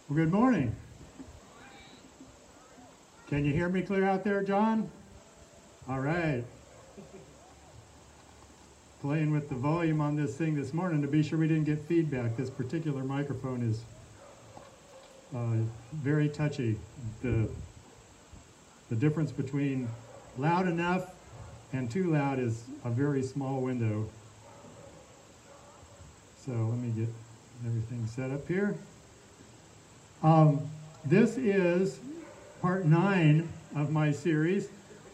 Well, good morning. Can you hear me clear out there, John? All right. Playing with the volume on this thing this morning to be sure we didn't get feedback. This particular microphone is very touchy. The difference between loud enough and too loud is a very small window. So let me get everything set up here. This is part 9 of my series.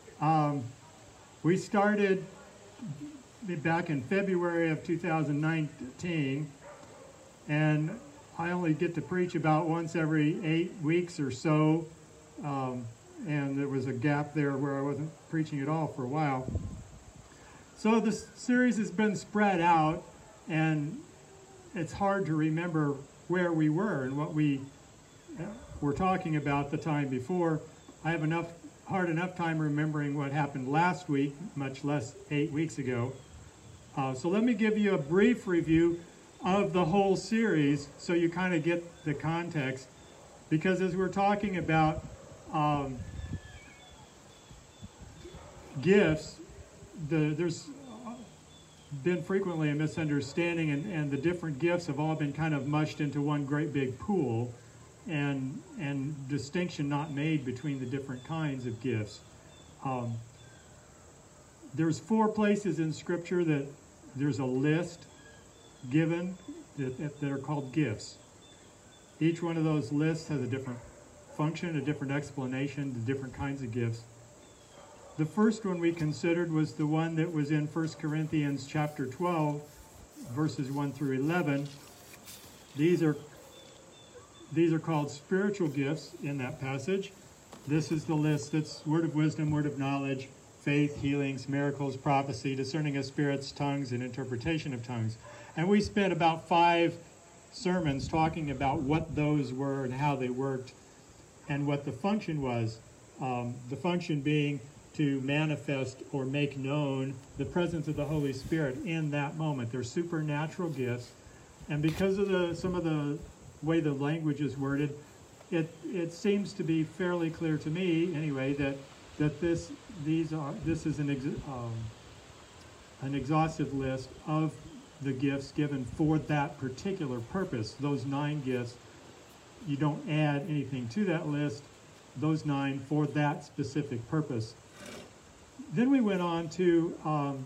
We started back in February of 2019, and I only get to preach about once every 8 weeks or so, and there was a gap there where I wasn't preaching at all for a while. So this series has been spread out, and it's hard to remember where we were and what we were talking about the time before. I have hard enough time remembering what happened last week, much less 8 weeks ago. So let me give you a brief review of the whole series so you kind of get the context. Because as we're talking about gifts, there's been frequently a misunderstanding, and the different gifts have all been kind of mushed into one great big pool, and distinction not made between the different kinds of gifts. There's 4 places in Scripture that there's a list given that are called gifts. Each one of those lists has a different function, a different explanation, the different kinds of gifts. The first one we considered was the one that was in 1 Corinthians chapter 12, verses 1 through 11. These are called spiritual gifts in that passage. This is the list. That's word of wisdom, word of knowledge, faith, healings, miracles, prophecy, discerning of spirits, tongues, and interpretation of tongues. And we spent about 5 sermons talking about what those were and how they worked and what the function was. The function being to manifest or make known the presence of the Holy Spirit in that moment. They're supernatural gifts. And because of some of the way the language is worded, it seems to be fairly clear to me, anyway, that this is an exhaustive list of the gifts given for that particular purpose. Those 9 gifts, you don't add anything to that list. Those 9 for that specific purpose. Then we went on to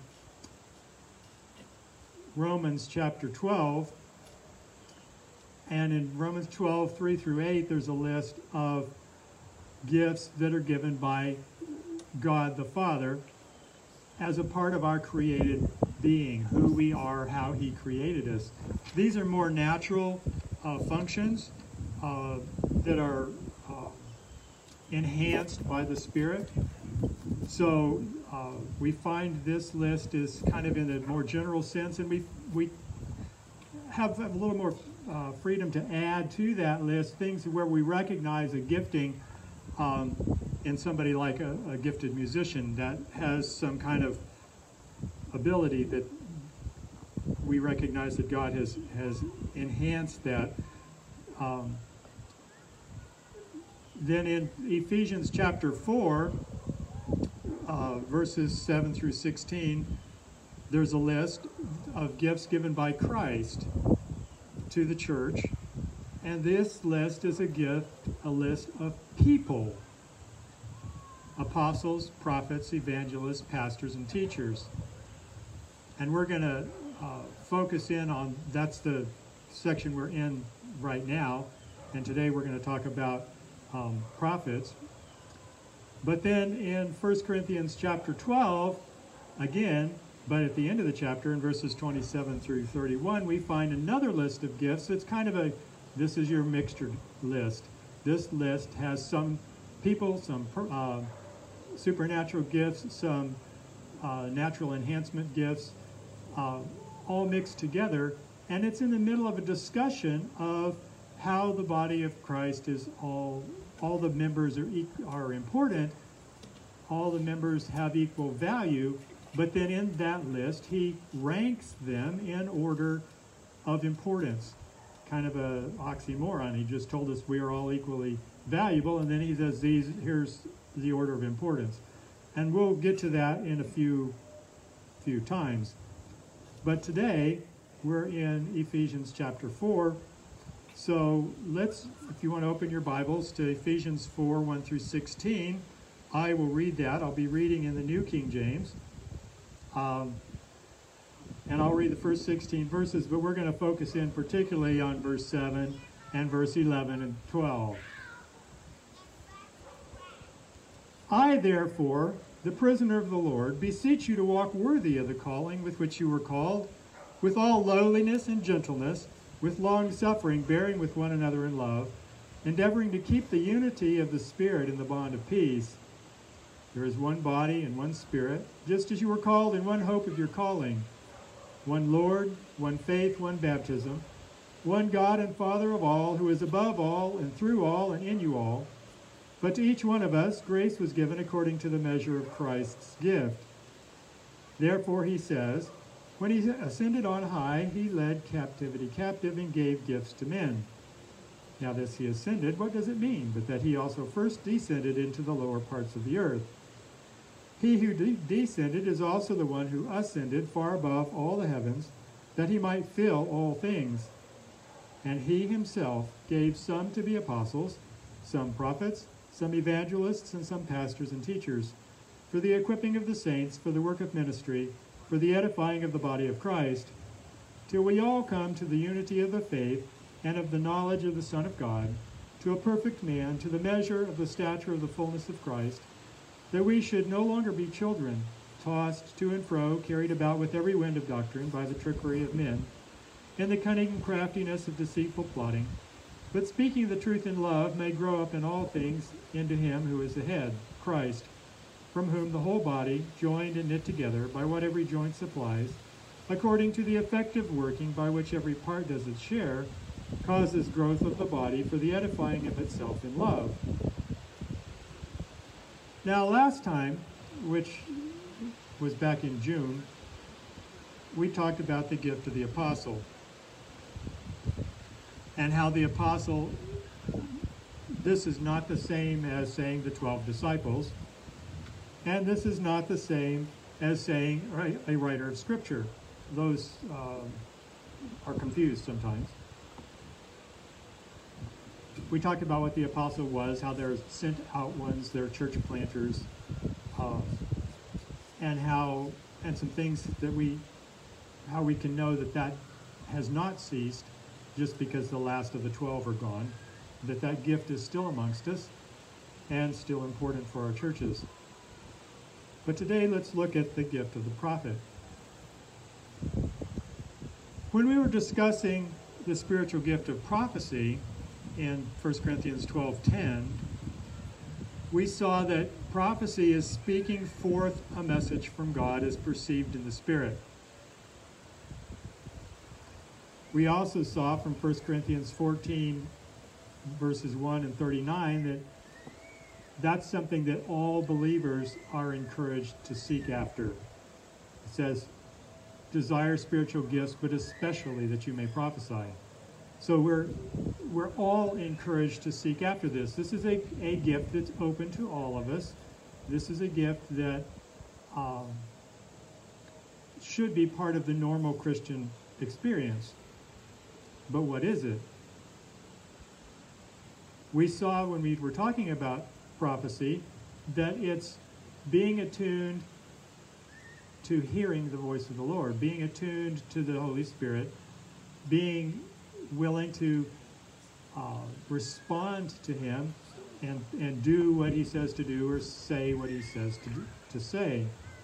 Romans chapter 12. And in Romans 12, 3 through 8, there's a list of gifts that are given by God the Father as a part of our created being, who we are, how He created us. These are more natural functions that are enhanced by the Spirit. So we find this list is kind of in a more general sense, and we have a little more freedom to add to that list things where we recognize a gifting in somebody like a gifted musician that has some kind of ability that we recognize that God has enhanced that. Then in Ephesians chapter 4, verses 7 through 16, there's a list of gifts given by Christ to the church, and this list is a list of people: apostles, prophets, evangelists, pastors, and teachers. And we're going to focus in on, that's the section we're in right now, and today we're going to talk about prophets. But then in 1 Corinthians chapter 12, again, but at the end of the chapter, in verses 27 through 31, we find another list of gifts. It's kind of this is your mixture list. This list has some people, some supernatural gifts, some natural enhancement gifts, all mixed together. And it's in the middle of a discussion of how the body of Christ is all the members are important, all the members have equal value, but then in that list, he ranks them in order of importance. kind of a oxymoron. He just told us we are all equally valuable, and then he says here's the order of importance. And we'll get to that in a few times. But today, we're in Ephesians chapter 4. So let's, if you want to open your Bibles to Ephesians 4, 1 through 16, I will read that. I'll be reading in the New King James. And I'll read the first 16 verses, but we're going to focus in particularly on verse 7 and verse 11 and 12. I, therefore, the prisoner of the Lord, beseech you to walk worthy of the calling with which you were called, with all lowliness and gentleness, with long suffering, bearing with one another in love, endeavoring to keep the unity of the Spirit in the bond of peace. There is one body and one Spirit, just as you were called in one hope of your calling, one Lord, one faith, one baptism, one God and Father of all, who is above all and through all and in you all. But to each one of us grace was given according to the measure of Christ's gift. Therefore, he says, when he ascended on high, he led captivity captive and gave gifts to men. Now this he ascended, what does it mean? But that he also first descended into the lower parts of the earth. He who descended is also the one who ascended far above all the heavens, that he might fill all things. And he himself gave some to be apostles, some prophets, some evangelists, and some pastors and teachers, for the equipping of the saints, for the work of ministry, for the edifying of the body of Christ, till we all come to the unity of the faith and of the knowledge of the Son of God, to a perfect man, to the measure of the stature of the fullness of Christ, that we should no longer be children, tossed to and fro, carried about with every wind of doctrine by the trickery of men, and the cunning and craftiness of deceitful plotting, but speaking the truth in love may grow up in all things into him who is the head, Christ, from whom the whole body, joined and knit together by what every joint supplies, according to the effective working by which every part does its share, causes growth of the body for the edifying of itself in love. Now, last time, which was back in June, we talked about the gift of the apostle and how the apostle, this is not the same as saying the 12 disciples, and this is not the same as saying a writer of Scripture. Those are confused sometimes. We talked about what the apostle was, how they're sent out ones, they're church planters, and some things that how we can know that has not ceased just because the last of the 12 are gone, that gift is still amongst us and still important for our churches. But today let's look at the gift of the prophet. When we were discussing the spiritual gift of prophecy, in 1 Corinthians 12:10, we saw that prophecy is speaking forth a message from God as perceived in the Spirit. We also saw from 1 Corinthians 14, verses 1 and 39, that that's something that all believers are encouraged to seek after. It says, desire spiritual gifts, but especially that you may prophesy. So we're all encouraged to seek after this. This is a gift that's open to all of us. This is a gift that should be part of the normal Christian experience. But what is it? We saw when we were talking about prophecy that it's being attuned to hearing the voice of the Lord, being attuned to the Holy Spirit, being willing to respond to him and do what he says to do or say what he says to say.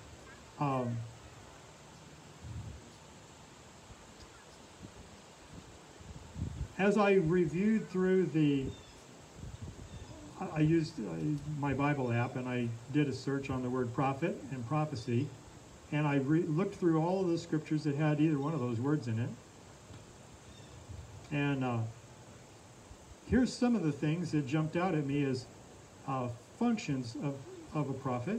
As I reviewed through I used my Bible app and I did a search on the word prophet and prophecy, and I looked through all of the scriptures that had either one of those words in it. And here's some of the things that jumped out at me as functions of a prophet.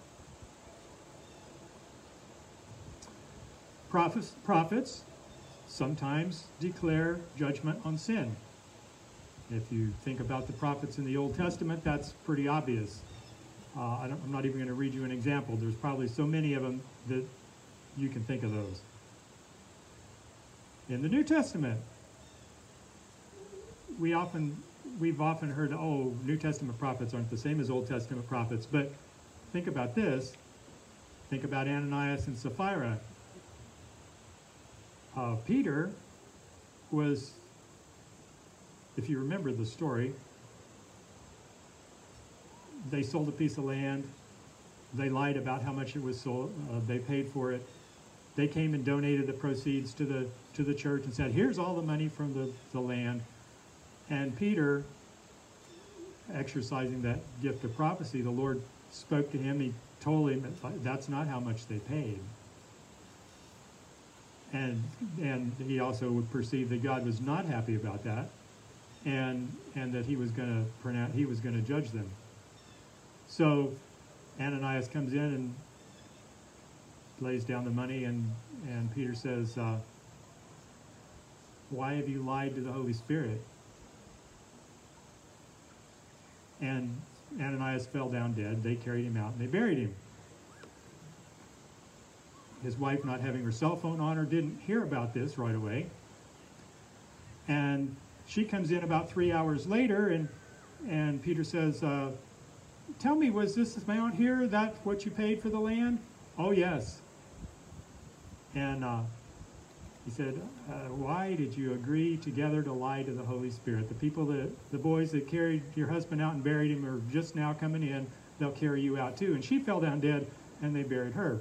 Prophets sometimes declare judgment on sin. If you think about the prophets in the Old Testament, that's pretty obvious. I'm not even going to read you an example. There's probably so many of them that you can think of those. In the New Testament, we've often heard, oh, New Testament prophets aren't the same as Old Testament prophets. But think about this. Think about Ananias and Sapphira. Peter was, if you remember the story, they sold a piece of land. They lied about how much it was sold. They paid for it. They came and donated the proceeds to the church and said, here's all the money from the land. And Peter, exercising that gift of prophecy, the Lord spoke to him. He told him that's not how much they paid. And he also would perceive that God was not happy about that, and that he was going to judge them. So Ananias comes in and lays down the money, and Peter says, why have you lied to the Holy Spirit? And Ananias fell down dead. They carried him out and they buried him. His wife, not having her cell phone on her, didn't hear about this right away. And she comes in about 3 hours later, and Peter says, tell me, was this amount here, that what you paid for the land? Oh, yes. And he said, why did you agree together to lie to the Holy Spirit? The boys that carried your husband out and buried him are just now coming in. They'll carry you out too. And she fell down dead, and they buried her.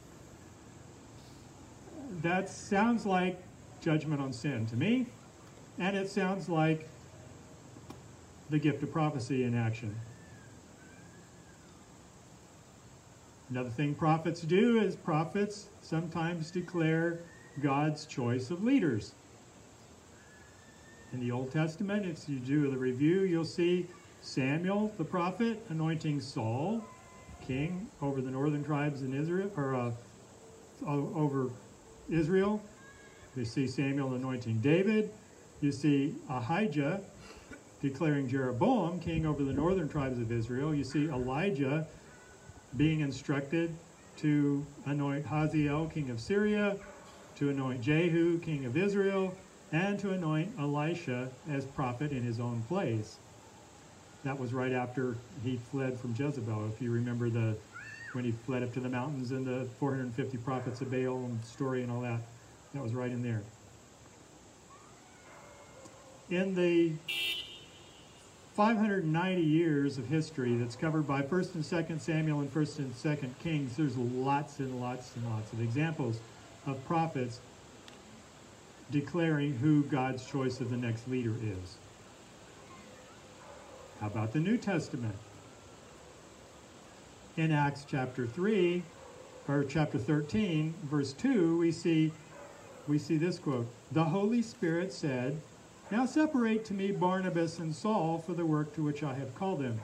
That sounds like judgment on sin to me, and it sounds like the gift of prophecy in action. Another thing prophets do is prophets sometimes declare God's choice of leaders. In the Old Testament, if you do the review, you'll see Samuel, the prophet, anointing Saul, king over the northern tribes in Israel, or over Israel. You see Samuel anointing David. You see Ahijah declaring Jeroboam king over the northern tribes of Israel. You see Elijah being instructed to anoint Hazael, king of Syria, to anoint Jehu, king of Israel, and to anoint Elisha as prophet in his own place. That was right after he fled from Jezebel. If you remember when he fled up to the mountains and the 450 prophets of Baal and story and all that, that was right in there. In the 590 years of history that's covered by 1st and 2nd Samuel and 1st and 2nd Kings, there's lots and lots and lots of examples of prophets declaring who God's choice of the next leader is. How about the New Testament? In Acts chapter 3, or chapter 13, verse 2, we see this quote, "The Holy Spirit said, 'Now separate to me Barnabas and Saul for the work to which I have called them.'"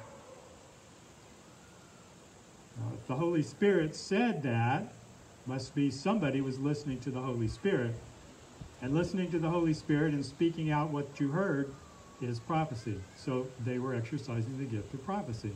Now, if the Holy Spirit said that, must be somebody was listening to the Holy Spirit. And listening to the Holy Spirit and speaking out what you heard is prophecy. So they were exercising the gift of prophecy.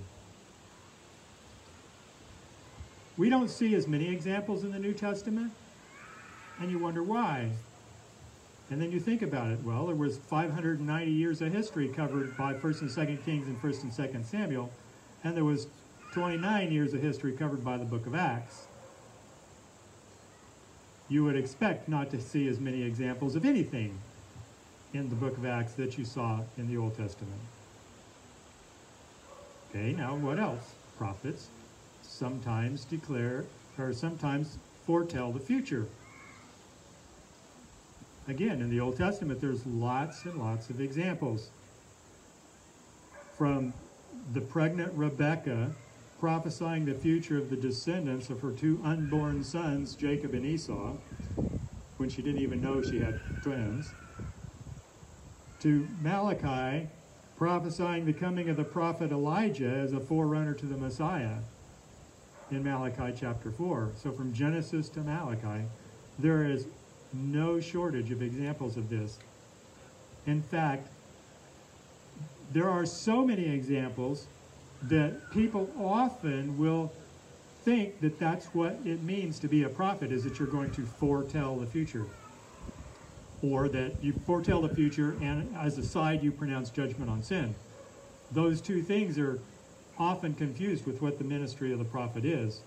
We don't see as many examples in the New Testament, and you wonder why. And then you think about it. Well, there was 590 years of history covered by 1st and 2nd Kings and 1st and 2nd Samuel, and there was 29 years of history covered by the book of Acts. You would expect not to see as many examples of anything in the book of Acts that you saw in the Old Testament. Okay, now what else? Prophets sometimes declare, or sometimes foretell the future. Again, in the Old Testament, there's lots and lots of examples. From the pregnant Rebekah prophesying the future of the descendants of her two unborn sons, Jacob and Esau, when she didn't even know she had twins, to Malachi prophesying the coming of the prophet Elijah as a forerunner to the Messiah in Malachi chapter 4. So from Genesis to Malachi, there is no shortage of examples of this. In fact, there are so many examples that people often will think that that's what it means to be a prophet, is that you're going to foretell the future. Or that you foretell the future and as a side you pronounce judgment on sin. Those two things are often confused with what the ministry of the prophet is.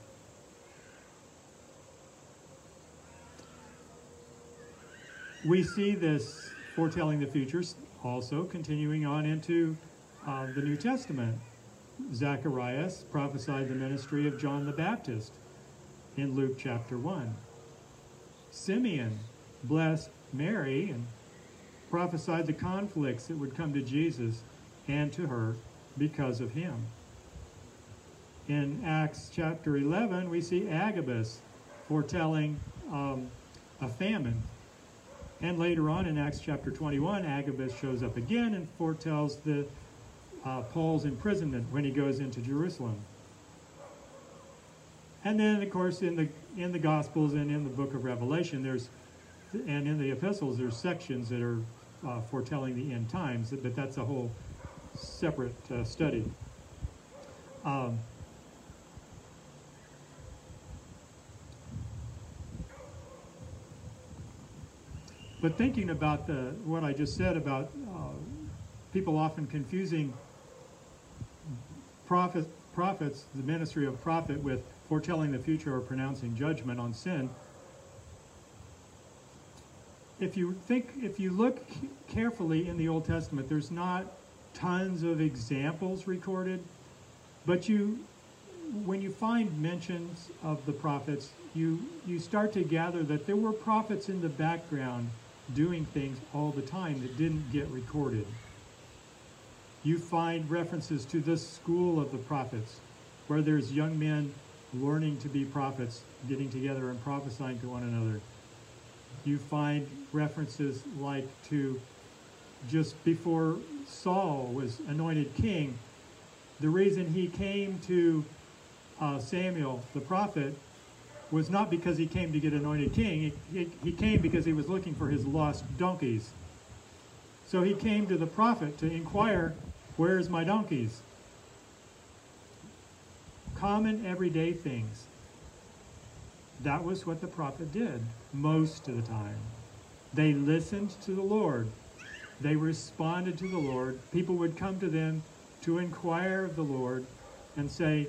We see this foretelling the future also continuing on into the New Testament. Zacharias prophesied the ministry of John the Baptist in Luke chapter 1. Simeon blessed Mary and prophesied the conflicts that would come to Jesus and to her because of him. In Acts chapter 11, we see Agabus foretelling a famine. And later on in Acts chapter 21, Agabus shows up again and foretells Paul's imprisonment when he goes into Jerusalem. And then, of course, in the Gospels and in the book of Revelation, and in the epistles, there's sections that are foretelling the end times, but that's a whole separate study. But thinking about what I just said about people often confusing prophets, the ministry of prophet, with foretelling the future or pronouncing judgment on sin. If you look carefully in the Old Testament, there's not tons of examples recorded, but when you find mentions of the prophets, you start to gather that there were prophets in the background doing things all the time that didn't get recorded. You find references to the school of the prophets, where there's young men learning to be prophets, getting together and prophesying to one another. You find references like to just before Saul was anointed king, the reason he came to Samuel the prophet was not because he came to get anointed king. He came because he was looking for his lost donkeys. So he came to the prophet to inquire, where's my donkeys? Common everyday things. That was what the prophet did most of the time. They listened to the Lord. They responded to the Lord. People would come to them to inquire of the Lord and say,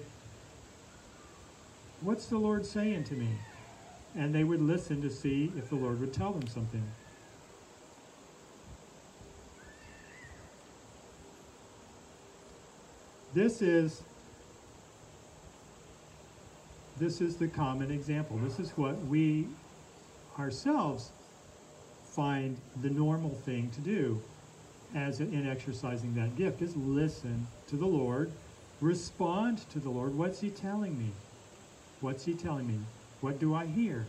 what's the Lord saying to me? And they would listen to see if the Lord would tell them something. This is the common example. This is what we ourselves find the normal thing to do in exercising that gift, is listen to the Lord, respond to the Lord. What's he telling me? What's he telling me? What do I hear?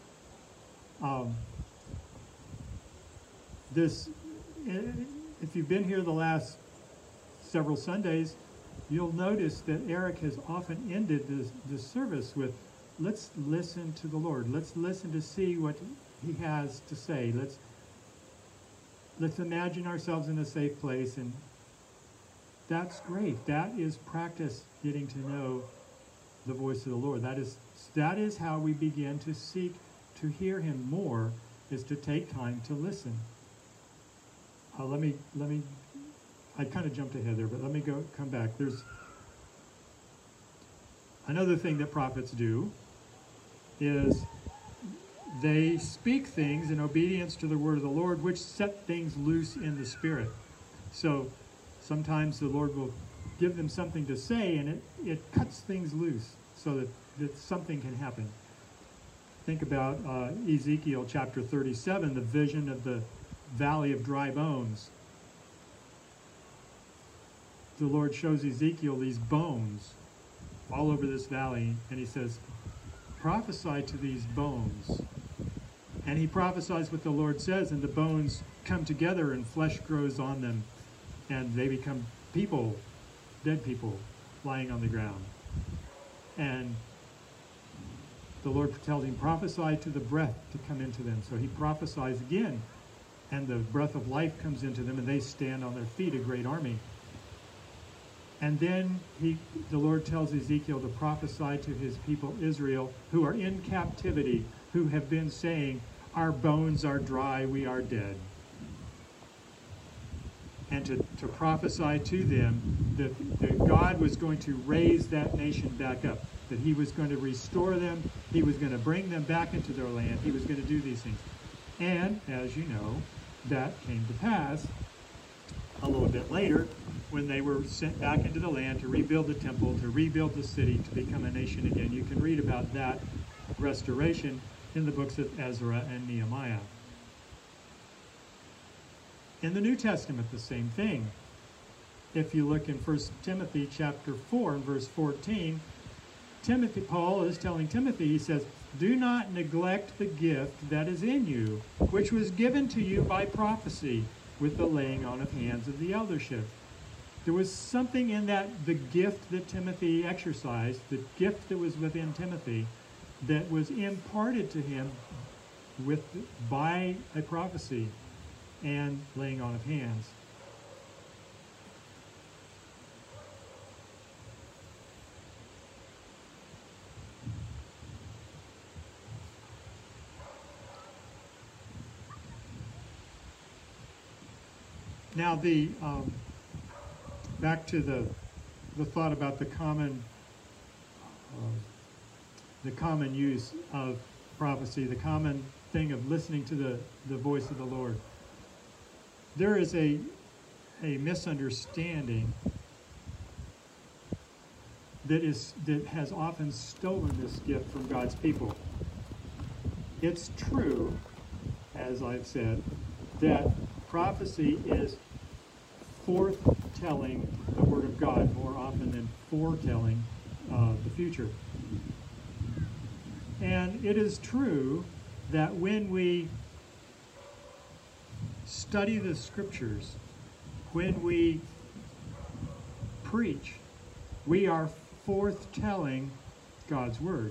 If you've been here the last several Sundays, you'll notice that Eric has often ended this service with, let's listen to the Lord. Let's listen to see what he has to say. Let's imagine ourselves in a safe place, and that's great. That is practice getting to know the voice of the Lord. That is how we begin to seek to hear him more, is to take time to listen. I kind of jumped ahead there, but let me come back. There's another thing that prophets do is they speak things in obedience to the word of the Lord, which set things loose in the spirit. So sometimes the Lord will give them something to say, and it cuts things loose so that something can happen. Think about Ezekiel chapter 37, the vision of the valley of dry bones. The Lord shows Ezekiel these bones all over this valley, and he says, prophesy to these bones. And he prophesies what the Lord says, and the bones come together and flesh grows on them, and they become people, dead people, lying on the ground. And the Lord tells him, prophesy to the breath to come into them. So he prophesies again, and the breath of life comes into them, and they stand on their feet, a great army. And then the Lord tells Ezekiel to prophesy to his people Israel, who are in captivity, who have been saying, our bones are dry, we are dead. And to prophesy to them that God was going to raise that nation back up, that he was going to restore them, he was going to bring them back into their land, he was going to do these things. And, as you know, that came to pass a little bit later when they were sent back into the land to rebuild the temple, to rebuild the city, to become a nation again. You can read about that restoration in the books of Ezra and Nehemiah. In the New Testament, the same thing. If you look in 1 Timothy chapter 4 and verse 14, Paul is telling Timothy, he says, do not neglect the gift that is in you, which was given to you by prophecy with the laying on of hands of the eldership. There was something in that, the gift that Timothy exercised, the gift that was within Timothy, that was imparted to him by a prophecy and laying on of hands. Now back to the thought about the common use of prophecy, the common thing of listening to the voice of the Lord. There is a misunderstanding that has often stolen this gift from God's people. It's true, as I've said, that prophecy is forthtelling the Word of God more often than foretelling the future. And it is true that when we study the Scriptures, when we preach, we are forthtelling God's Word.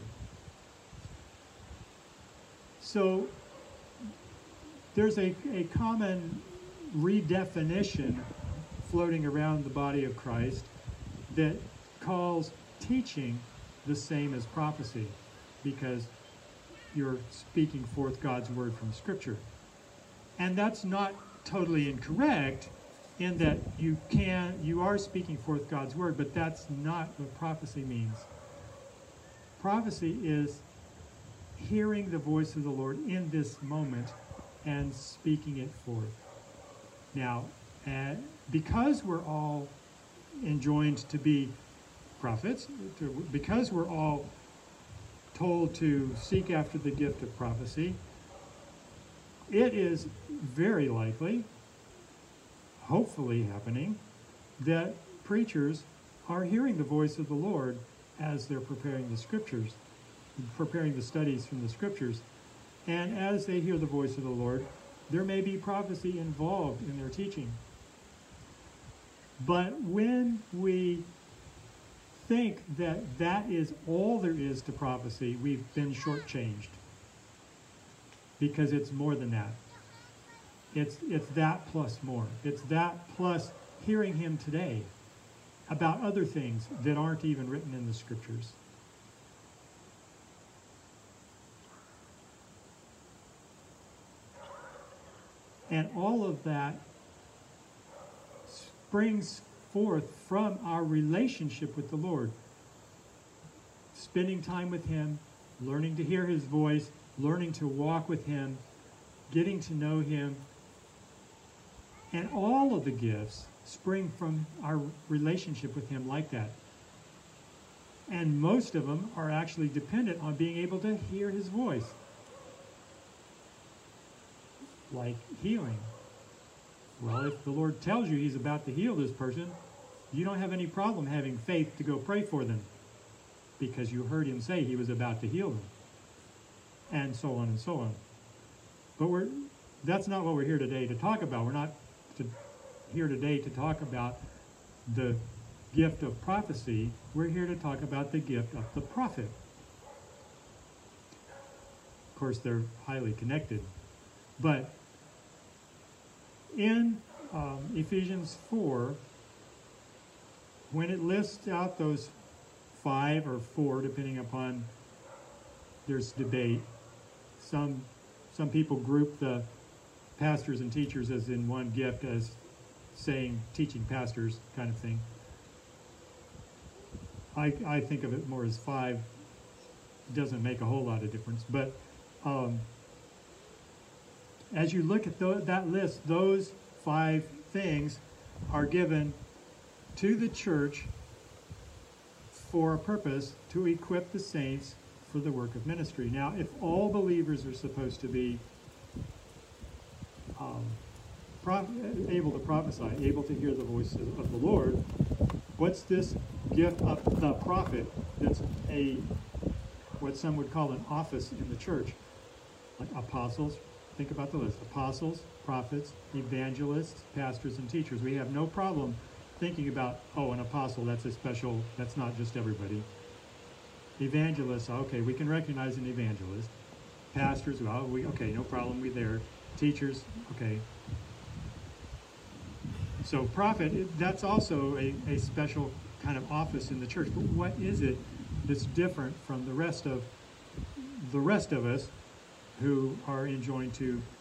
So there's a common redefinition floating around the body of Christ that calls teaching the same as prophecy, because you're speaking forth God's word from Scripture. And that's not totally incorrect, in that you are speaking forth God's word, but that's not what prophecy means. Prophecy is hearing the voice of the Lord in this moment and speaking it forth. Now, because we're all enjoined to be prophets, because we're all told to seek after the gift of prophecy, it is very likely, hopefully happening, that preachers are hearing the voice of the Lord as they're preparing the Scriptures, preparing the studies from the Scriptures. And as they hear the voice of the Lord, there may be prophecy involved in their teaching. But when we think that that is all there is to prophecy, we've been shortchanged. Because it's more than that. It's that plus more. It's that plus hearing him today about other things that aren't even written in the Scriptures. And all of that springs forth from our relationship with the Lord. Spending time with him, learning to hear his voice, learning to walk with him, getting to know him. And all of the gifts spring from our relationship with him like that. And most of them are actually dependent on being able to hear his voice. Like healing. Well, if the Lord tells you he's about to heal this person, you don't have any problem having faith to go pray for them, because you heard him say he was about to heal them. And so on and so on. But that's not what we're here today to talk about. We're not here today to talk about the gift of prophecy. We're here to talk about the gift of the prophet. Of course, they're highly connected. But in Ephesians 4, when it lists out those 5 or 4, depending upon, there's debate. Some people group the pastors and teachers as in one gift, as saying teaching pastors kind of thing. I think of it more as 5. It doesn't make a whole lot of difference. But as you look at that list, those 5 things are given to the church for a purpose to equip the saints for the work of ministry. Now, if all believers are supposed to be able to prophesy, able to hear the voice of the Lord, what's this gift of the prophet that's what some would call an office in the church? Like apostles, think about the list. Apostles, prophets, evangelists, pastors, and teachers. We have no problem thinking about, an apostle, that's not just everybody. Evangelists, okay, we can recognize an evangelist. Pastors, okay, no problem, we're there. Teachers, okay. So prophet, that's also a special kind of office in the church. But what is it that's different from the rest of us who are enjoying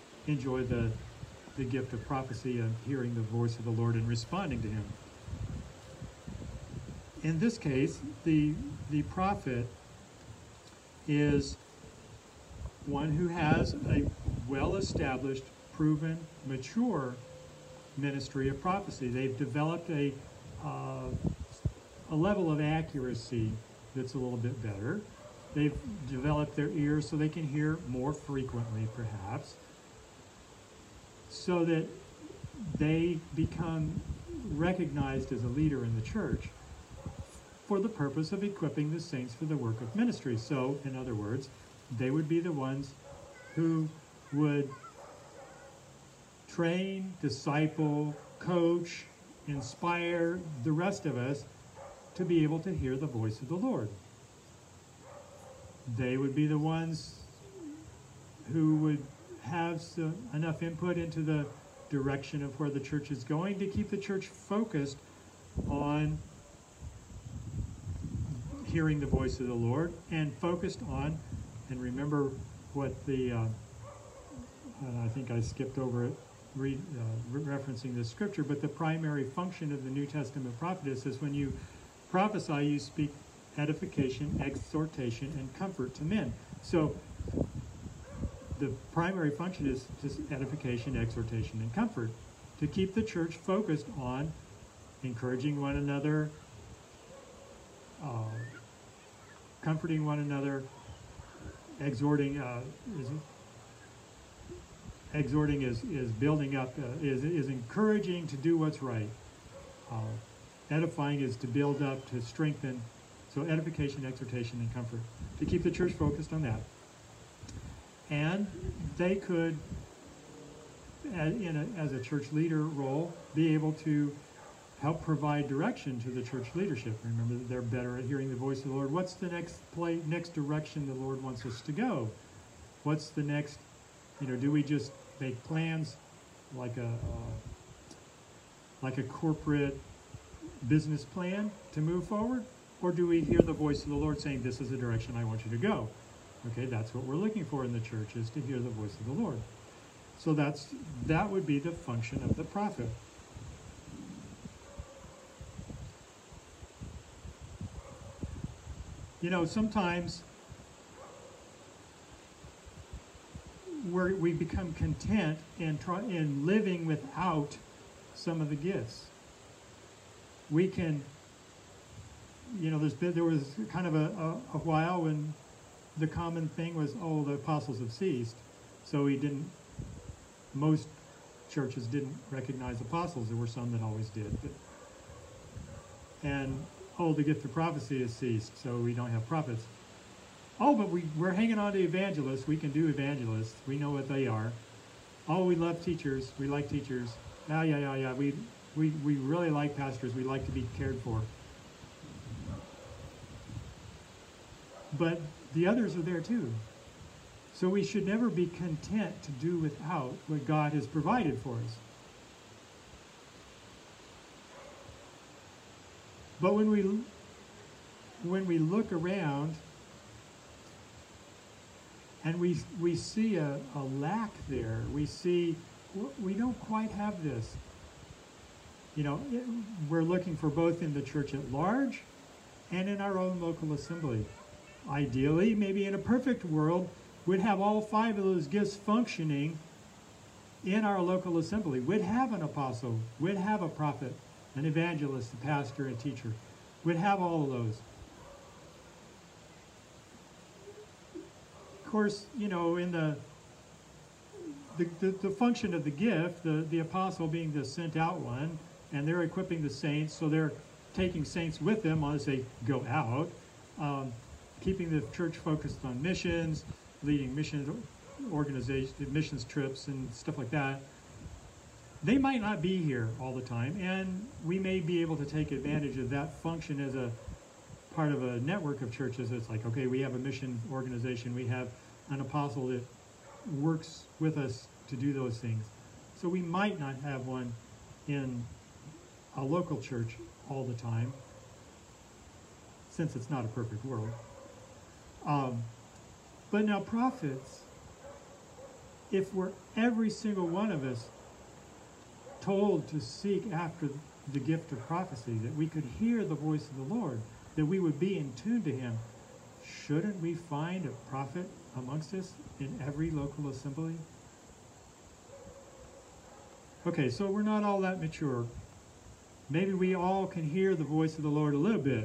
the gift of prophecy and hearing the voice of the Lord and responding to him? In this case, the prophet is one who has a well-established, proven, mature ministry of prophecy. They've developed a level of accuracy that's a little bit better. They've developed their ears so they can hear more frequently, perhaps, so that they become recognized as a leader in the church for the purpose of equipping the saints for the work of ministry. So, in other words, they would be the ones who would train, disciple, coach, inspire the rest of us to be able to hear the voice of the Lord. They would be the ones who would have enough input into the direction of where the church is going to keep the church focused on hearing the voice of the Lord and focused on, and remember what I think I skipped over it, referencing this scripture, but the primary function of the New Testament prophetess is when you prophesy, you speak edification, exhortation, and comfort to men. So the primary function is just edification, exhortation, and comfort, to keep the church focused on encouraging one another, comforting one another, exhorting is building up, is encouraging to do what's right. Edifying is to build up, to strengthen. So edification, exhortation, and comfort, to keep the church focused on that. And they could, as a church leader role, be able to help provide direction to the church leadership. Remember that they're better at hearing the voice of the Lord. What's the next direction the Lord wants us to go? What's the next, do we just make plans like a corporate business plan to move forward? Or do we hear the voice of the Lord saying, this is the direction I want you to go? Okay, that's what we're looking for in the church, is to hear the voice of the Lord. So that would be the function of the prophet. Sometimes we become content in living without some of the gifts. We can, there was kind of a while when the common thing was, the apostles have ceased. So most churches didn't recognize apostles. There were some that always did. The gift of prophecy has ceased, so we don't have prophets. But we're hanging on to evangelists. We can do evangelists. We know what they are. We love teachers. We like teachers. Yeah. We really like pastors. We like to be cared for. But the others are there too. So we should never be content to do without what God has provided for us. But when we look around and we see a lack there, we see we don't quite have this. You know, we're looking for both in the church at large and in our own local assembly. Ideally, maybe in a perfect world, we'd have all 5 of those gifts functioning in our local assembly. We'd have an apostle, we'd have a prophet, an evangelist, a pastor, a teacher. We'd have all of those. Of course, you know, in the function of the gift, the apostle being the sent out one, and they're equipping the saints, so they're taking saints with them as they go out, keeping the church focused on missions, leading mission organizations, missions trips, and stuff like that. They might not be here all the time, and we may be able to take advantage of that function as a part of a network of churches. It's like, okay, we have a mission organization, we have an apostle that works with us to do those things. So we might not have one in a local church all the time, since it's not a perfect world. But now prophets, if we're every single one of us told to seek after the gift of prophecy, that we could hear the voice of the Lord, that we would be in tune to him, shouldn't we find a prophet amongst us in every local assembly? Okay, so we're not all that mature. Maybe we all can hear the voice of the Lord a little bit.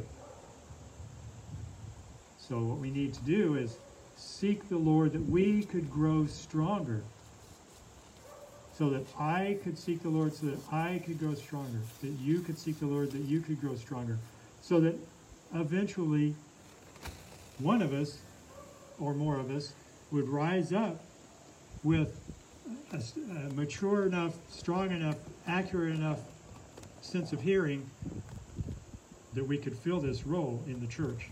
So what we need to do is seek the Lord that we could grow stronger. So that I could seek the Lord, so that I could grow stronger. That you could seek the Lord, that you could grow stronger. So that eventually one of us, or more of us, would rise up with a mature enough, strong enough, accurate enough sense of hearing that we could fill this role in the church.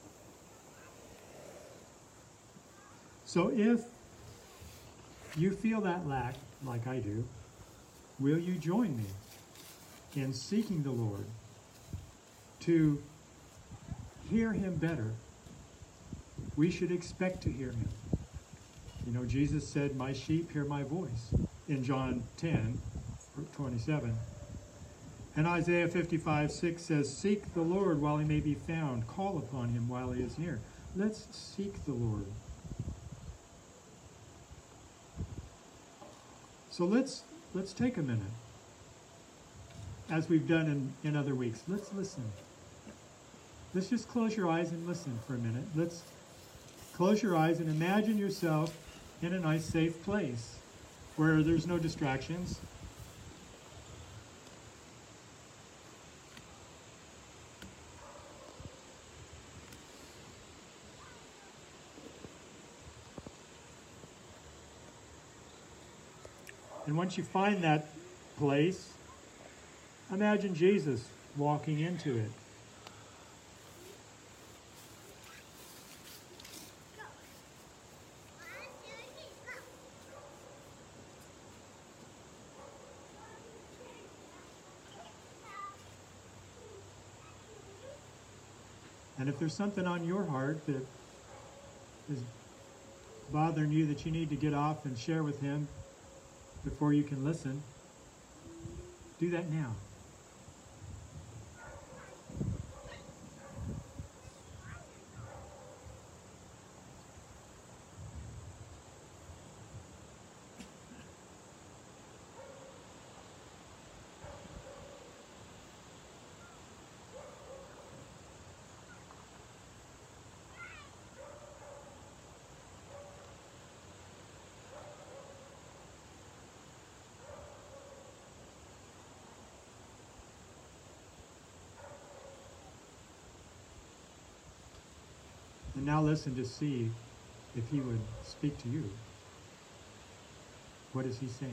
So if you feel that lack, like I do, will you join me in seeking the Lord to hear him better? We should expect to hear him. You know, Jesus said, "My sheep hear my voice," in John 10:27. And Isaiah 55:6 says, "Seek the Lord while he may be found. Call upon him while he is near." Let's seek the Lord. So let's take a minute, as we've done in other weeks. Let's listen. Let's just close your eyes and listen for a minute. Let's close your eyes and imagine yourself in a nice, safe place where there's no distractions. And once you find that place, imagine Jesus walking into it. And if there's something on your heart that is bothering you that you need to get off and share with him before you can listen, do that now. And now listen to see if he would speak to you. What is he saying?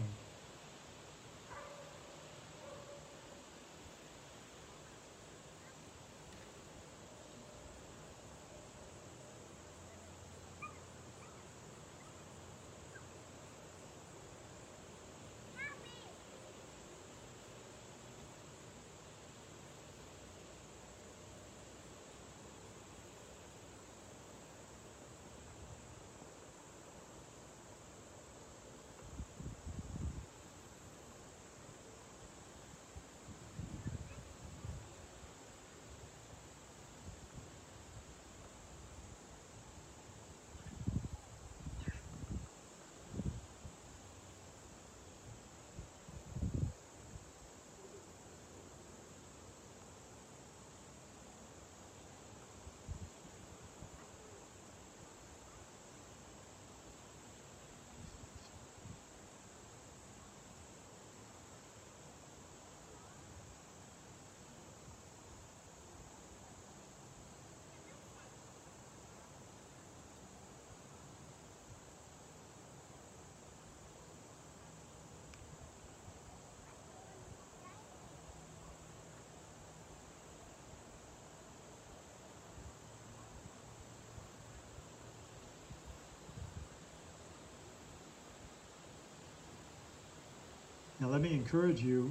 let me encourage you.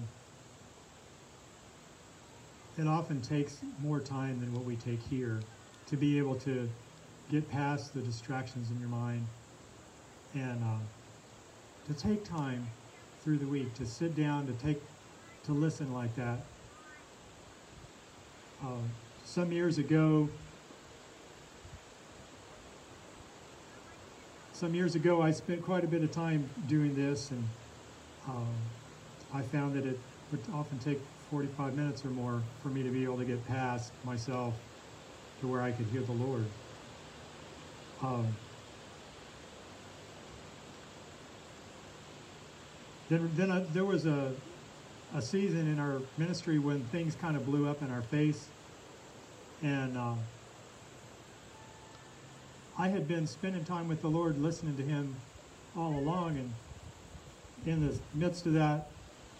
It often takes more time than what we take here to be able to get past the distractions in your mind and to take time through the week to sit down to listen like that. Some years ago, I spent quite a bit of time doing this, and I found that it would often take 45 minutes or more for me to be able to get past myself to where I could hear the Lord. There was a season in our ministry when things kind of blew up in our face, and I had been spending time with the Lord, listening to Him all along, and in the midst of that,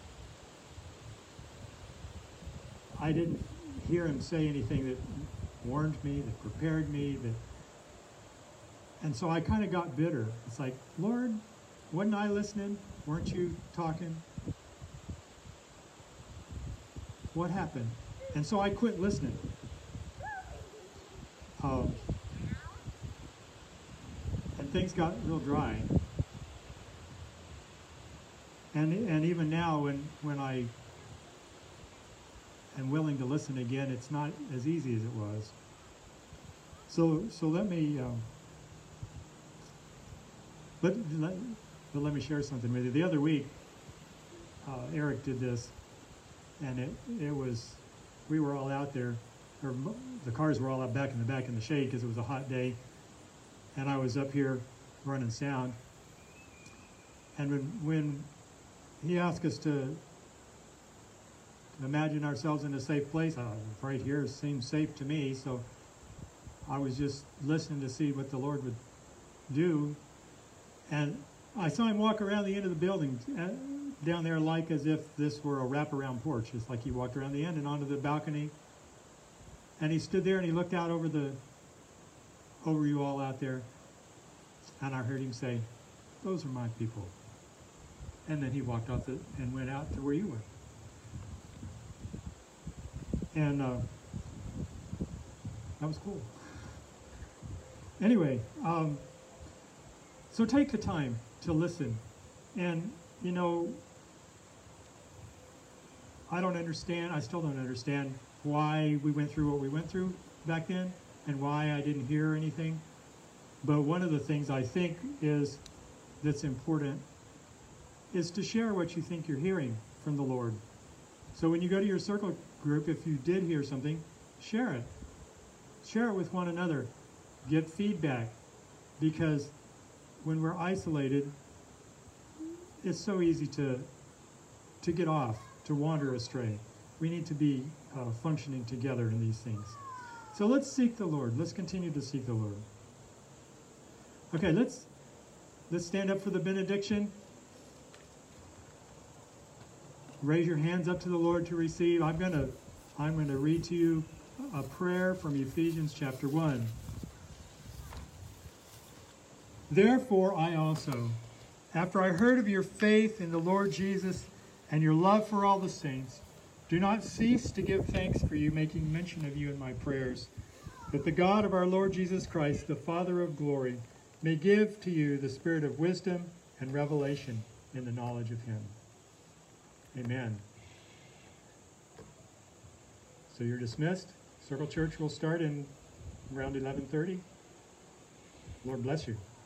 I didn't hear Him say anything that warned me, that prepared me, and so I kind of got bitter. It's like, Lord, wasn't I listening? Weren't you talking? What happened? And so I quit listening. And things got real dry. And even now, when I am willing to listen again, it's not as easy as it was. So let me, but let me share something with you. The other week, Eric did this, and it was, we were all out there, or the cars were all out back in the shade because it was a hot day, and I was up here running sound. And when he asked us to imagine ourselves in a safe place, right here seemed safe to me, so I was just listening to see what the Lord would do. And I saw him walk around the end of the building down there like as if this were a wraparound porch. It's like he walked around the end and onto the balcony. And he stood there and he looked out over you all out there. And I heard him say, "Those are my people." And then he walked off and went out to where you were. And that was cool. Anyway, so take the time to listen. And, you know, I still don't understand why we went through what we went through back then and why I didn't hear anything. But one of the things I think that's important is to share what you think you're hearing from the Lord. So when you go to your circle group, if you did hear something, share it. Share it with one another. Get feedback. Because when we're isolated, it's so easy to get off, to wander astray. We need to be functioning together in these things. So let's seek the Lord. Let's continue to seek the Lord. Okay, let's stand up for the benediction. Raise your hands up to the Lord to receive. I'm going to read to you a prayer from Ephesians chapter 1. Therefore I also, after I heard of your faith in the Lord Jesus and your love for all the saints, do not cease to give thanks for you, making mention of you in my prayers, that the God of our Lord Jesus Christ, the Father of glory, may give to you the spirit of wisdom and revelation in the knowledge of him. Amen. So you're dismissed. Circle Church will start in around 11:30. Lord bless you.